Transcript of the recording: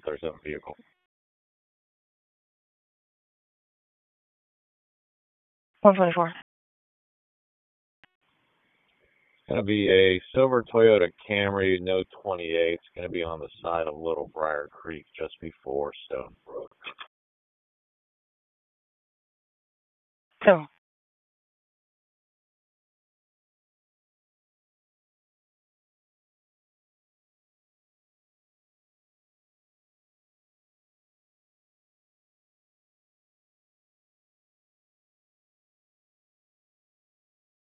37 vehicle. 124. It's going to be a silver Toyota Camry, no 28. It's going to be on the side of Little Briar Creek, just before Stone Brook. 2.